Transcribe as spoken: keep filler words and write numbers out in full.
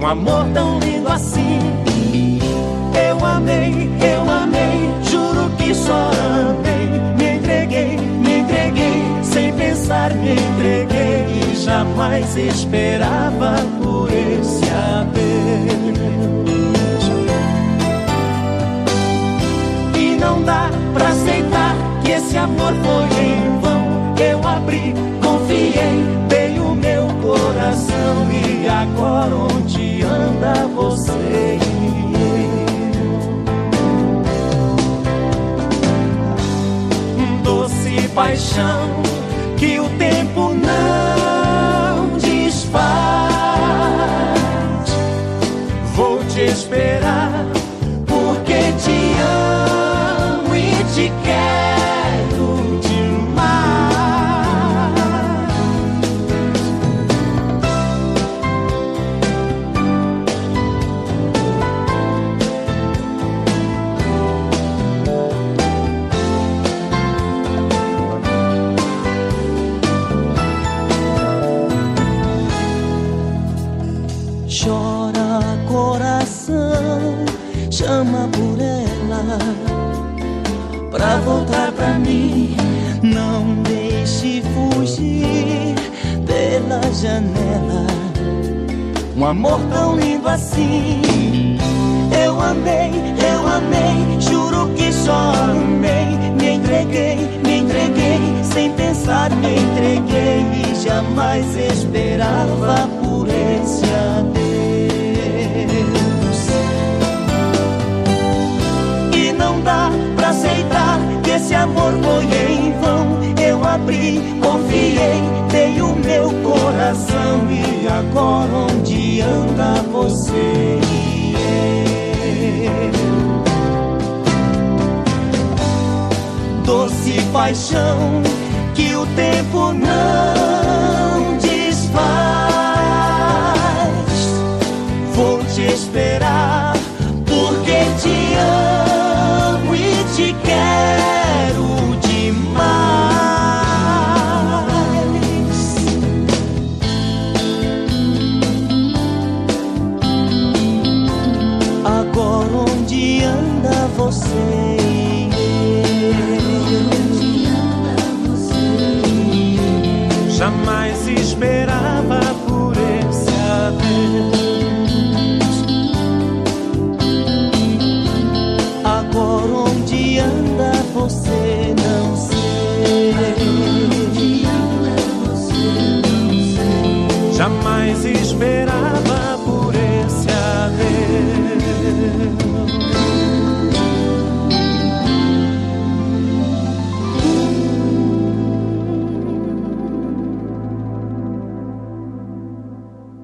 Um amor tão lindo assim. Eu amei, eu amei, juro que só amei. Me entreguei, me entreguei, sem pensar me entreguei. E jamais esperava por esse adeus. E não dá pra aceitar que esse amor foi em vão. Eu abri, confiei, dei o meu coração. E agora onde anda você e eu? Doce paixão que o tempo não desfaz. Vou te esperar porque te amo e te quero demais. Chora coração, chama por ela pra voltar pra mim. Não deixe fugir pela janela. Um amor tão lindo assim. Eu amei, eu amei, juro que só amei. Me entreguei, me entreguei, sem pensar me entreguei. E jamais esperava por esse adeus. E não dá pra aceitar que esse amor foi em vão. Eu abri, confiei, dei o meu coração. E agora onde anda você e eu? Doce paixão que o tempo não